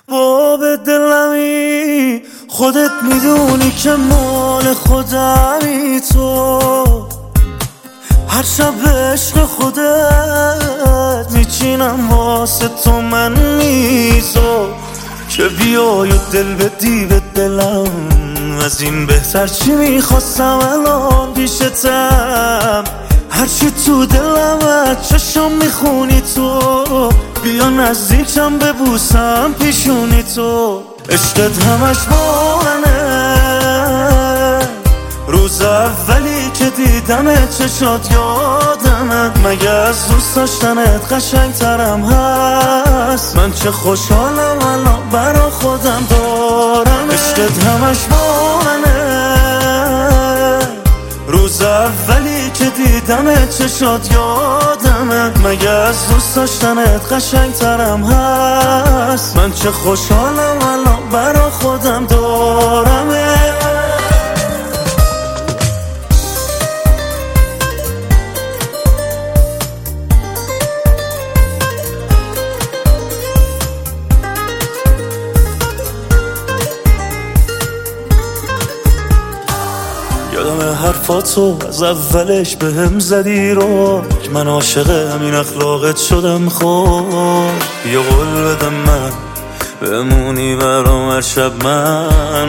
با به دلمی خودت میدونی که مال خودمی تو. هر شب به عشق خودت میچینم واسه تو من میزو که بیای و دل بدی به دلم. از این بهتر چی میخواستم الان پیشتم. هرچی تو دلم از چشم میخونی تو. بیا نزدیکم ببوسم پیشونی تو. عشقت همش با منه. روز اولی که دیدم چشات یادمه. مگه از دوست داشتنت قشنگترم هست؟ من چه خوشحالم الان برا خودم دارم. عشقت همش با منه. روز اولی که دیدم چشات یادمه. مگه از دوست داشتنت قشنگترم هست؟ من چه خوشحالم الان برا خودم دارم. یادم حرفاتو از اولش بهم زدی رو که من عاشق همین اخلاقت شدم. خب بیا قول بدم من بمونی برام هر شب. من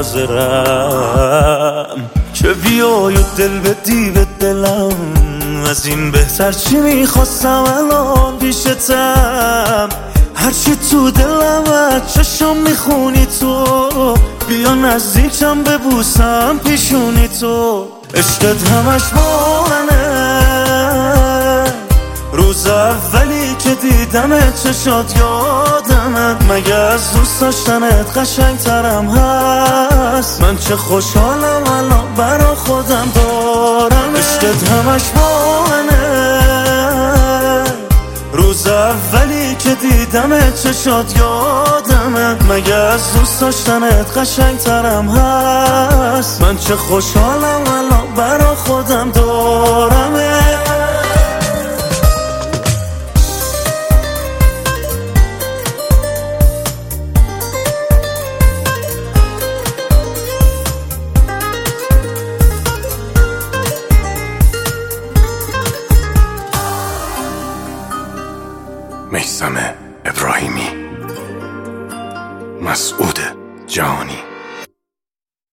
منتظرم که بیای و دل بدی به دلم. از این بهتر چی میخواستم الان پیشتم. هرچی تو دلم از چشم میخونی تو. بیا نزدیکم ببوسم پیشونی تو. عشقت همش با منه. روز اولی که دیدم چشات یادمه. مگه از دوست داشتنت قشنگترم هست؟ من چه خوشحالم الان برا خودم دارم. عشقت همش با منه. روز اولی که دیدم چشات یادمه. مگه از دوست داشتنت قشنگترم هست؟ من چه خوشحالم الان برا خودم دارم. میثم ابراهیمی، مسعود جهانی.